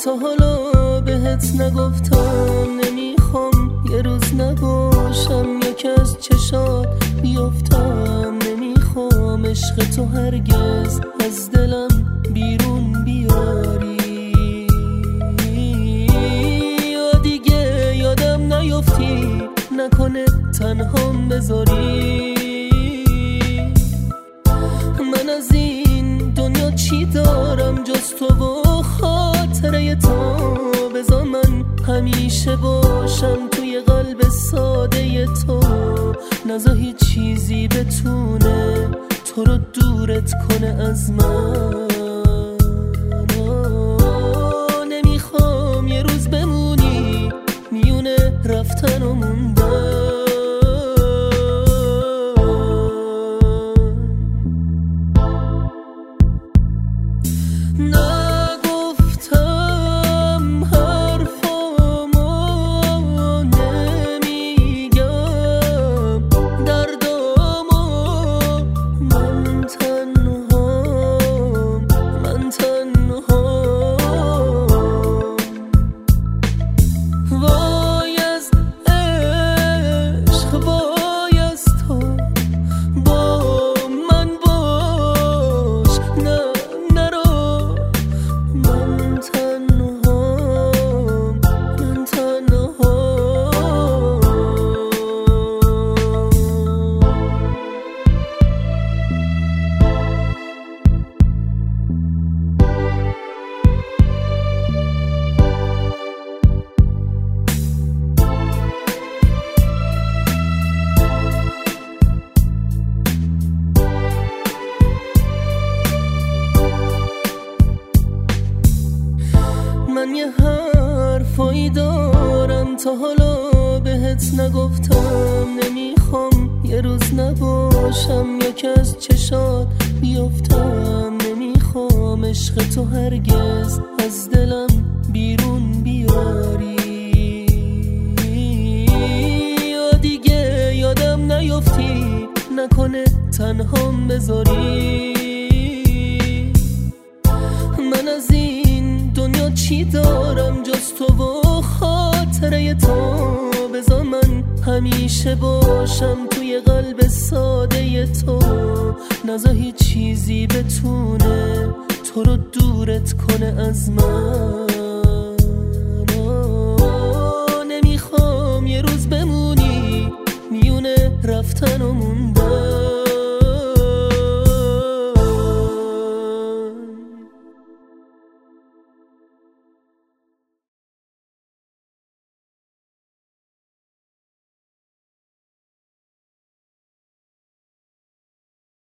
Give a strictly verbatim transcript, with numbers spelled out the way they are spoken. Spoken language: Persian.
تا حالا بهت نگفتم نمیخوام یه روز نباشم یکی از چشات بیفتم. نمیخوام عشق تو هرگز از دلم بیرون بیاری یا دیگه یادم نیفتی نکنه تنهام بذاری. من از این دنیا چی دارم جز تو و خاطره تو. بذار من همیشه باشم توی قلب ساده تو. نذار هیچ چیزی بتونه تو رو دورت کنه از من. نمیخوام یه روز بمونی میونه رفتن و موندن. نگفتم حرفامو نمیگم دردامو من تنهام من تنهام. وای از عشق وای از تو با من باش نه نرو. من تنهام من تنهام. من یه حرفایی دارم تا حالا بهت نگفتم. نمیخوام یه روز نباشم یکی از چشات بیفتم. نمیخوام عشق تو هرگز از دلم بیرون بیاری یا دیگه یادم نیفتی نکنه تنهام بذاری. من از این دنیا چی دارم جز تو و خاطره تو. بذار من همیشه باشم توی قلب ساده تو. نذار هیچ چیزی بتونه تو رو دورت کنه از من. نمیخوام یه روز بمونی